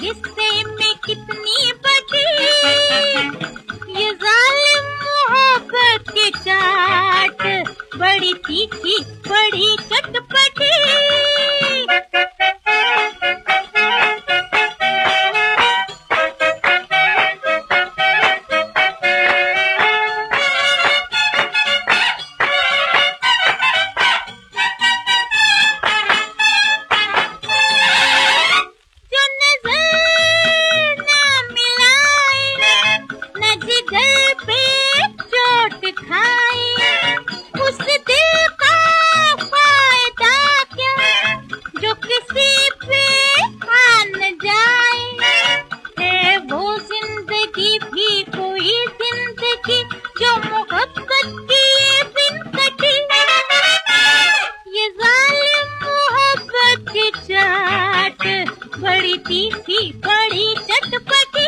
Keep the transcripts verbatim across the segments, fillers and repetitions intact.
हिस्से में कितनी बड़ी ये जालिम मोहब्बत की चाट, बड़ी तीखी बड़ी चटपटी। बड़ी तीखी बड़ी चटपटी।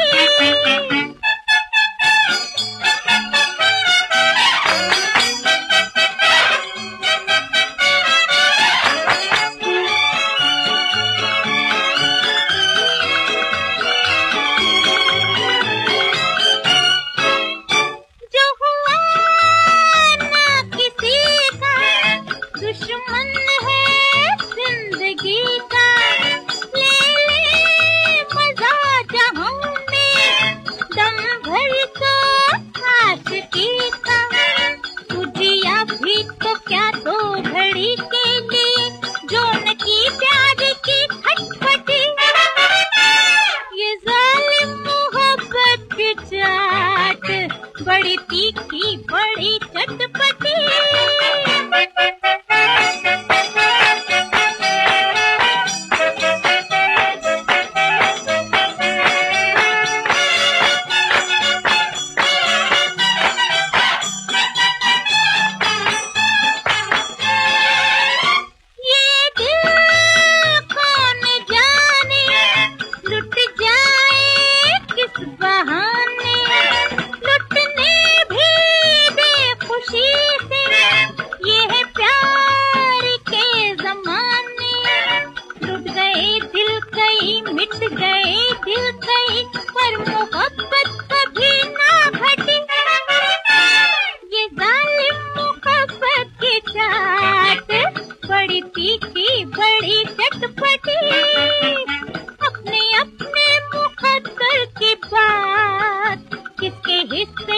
जो हुआ ना किसी का दुश्मन है जिंदगी का, भी तो क्या दो घड़ी के लिए जो न की प्यार की खटपटी। ये जालिम मोहब्बत की चाट, बड़ी तीखी बड़ी चटपटी। मिट गए दिल कई पर मोहब्बत कभी ना घटी। ये जालिम मोहब्बत की चाट, बड़ी तीखी बड़ी चटपटी। अपने अपने मुकद्दर की बात किसके हिस्से